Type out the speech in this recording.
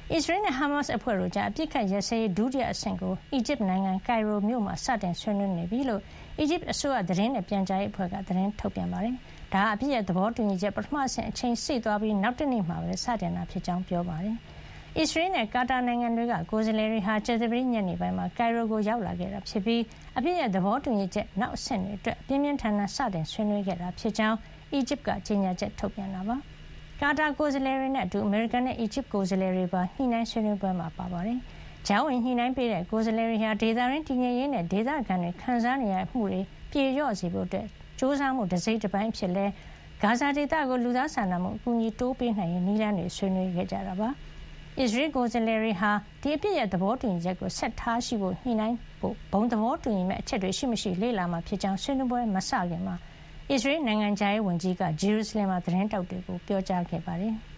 အစ္စရေးနဲ့ဟာမတ်စ်အဖွဲ့တို့ကြားအပစ်အခတ်ရပ်စဲရေးဒုတိယအဆင့်ကိုအီဂျစ်နိုင်ငံကိုင်ရိုမြို့မှာစတင်ဆွေးနွေးနေပြီလို့အီဂျစ်အစိုးရသတင်းနဲ့ပြန်ကြားရေးအဖွဲ့ကသတင်းထုတ်ပြန်ပါတယ်။ဒါဟာအပစ်ရပ်သဘောတူညီချက်ပထမအဆင့်အချိန်စေ့သွားပြီးနောက်တနေ့မှာပဲစတင်တာဖြစ်ကြောင်းပြောပါတယ်။အစ္စရေးနဲ့ကာတာနိုင်ငံတွေကကိုယ်စားလှယ်တွေဟာကြာသပတေးညနေပိုင်းမှာကိုင်ရိုကိုရောက်လာခဲ့တာဖြစ်ပြီးအပစ်ရပ်သဘောတူညီချက်နောက်အဆင့်တွေအတွက်ပြင်းပြင်းထန်ထန်စတင်ဆွေးနွေးခဲ့တာဖြစ်ကြောင်းအီဂျစ်ကကြေညာချက်ထုတ်ပြန်တာပါ။ကာတာကိုယ်စားလှယ်တွေနဲ့အတူအမေရိကန်နဲ့အီဂျစ်ကိုယ်စားလှယ်တွေပါညှိနှိုင်းဆွေးနွေးပွဲမှာပါပါတယ်။ကြားဝင်ညှိနှိုင်းပေးတဲ့ကိုယ်စားလှယ်တွေဟာဒေသရင်းတည်ငြိမ်ရေးနဲ့ဒေသခံတွေခံစားနေရမှုတွေပြေလျော့စေဖို့အတွက်စ조사မှုတစ်စိတ်တစ်ပိုင်းဖြစ်လဲဂါဇာဒေသကိုလူသားစာနာမှုအကူအညီတိုးပေးနိုင်ရေးနည်းလမ်းတွေဆွေးနွေးခဲ့ကြတာပါ။အစ္စရေးကိုယ်စားလှယ်တွေဟာဒီအပြစ်ရဲ့သဘောတူညီချက်ကိုဆက်ထားရှိဖို့ညှိနှိုင်းဖို့ဘုံသဘောတူညီမဲ့အချက်တွေရှိမရှိလေ့လာမှာဖြစ်ကြောင်းဆွေးနွေးပွဲမစခင်မှာအစ္စရေးနိုင်ငံခြားရေးဝန်ကြီးကဂျေရုဆလင်မှာသတင်းတောက်တွေကိုပြောကြားခဲ့ပါတယ်။